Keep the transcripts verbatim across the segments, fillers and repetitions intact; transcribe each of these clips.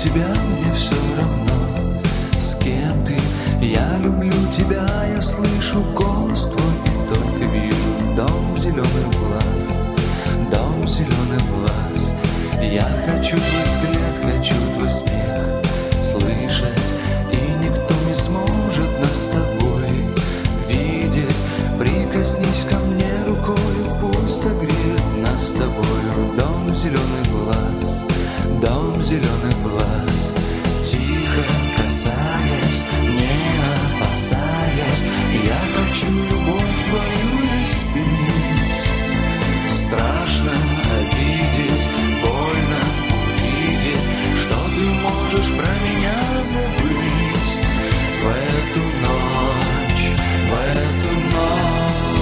тебя, мне все равно, с кем ты. Я люблю тебя, я слышу голос твой и только вижу дом зеленых глаз, дом зеленых глаз. Я хочу твой взгляд, хочу твой смех слышать, и никто не сможет нас с тобой видеть. Прикоснись ко мне рукою, пусть согреет нас с тобою дом зеленых глаз, дом зеленых глаз. Тихо касаясь, не опасаясь, я хочу любовь твою испить. Страшно обидеть, больно увидеть, что ты можешь про меня забыть. В эту ночь, в эту ночь.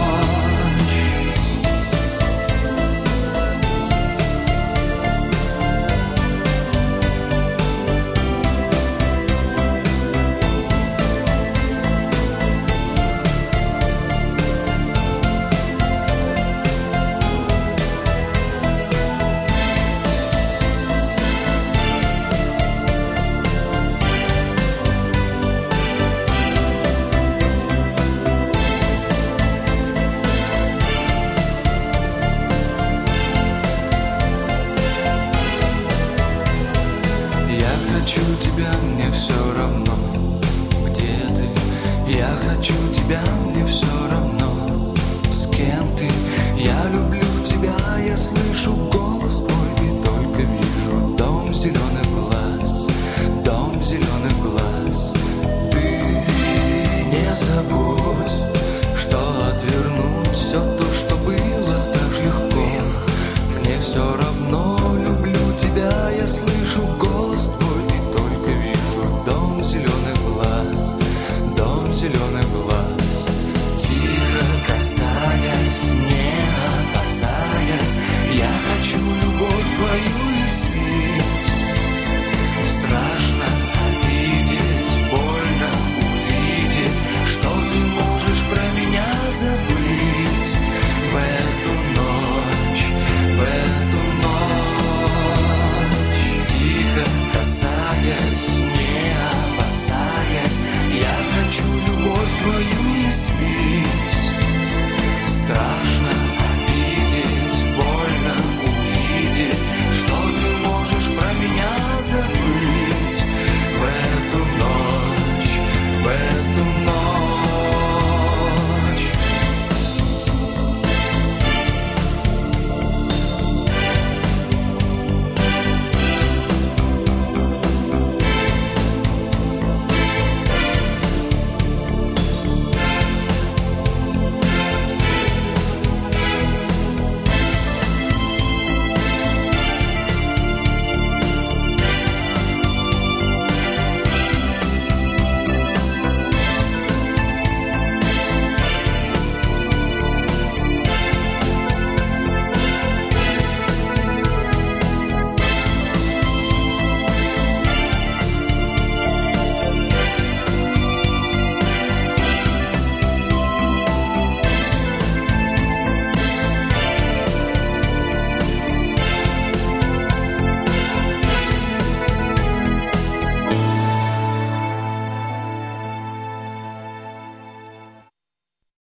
Хочу тебя, мне все равно, где ты. Я хочу тебя, мне все равно, с кем ты. Я люблю тебя, я слышу голос твой и только вижу дом зеленых глаз, дом зеленых глаз. Ты не забудь,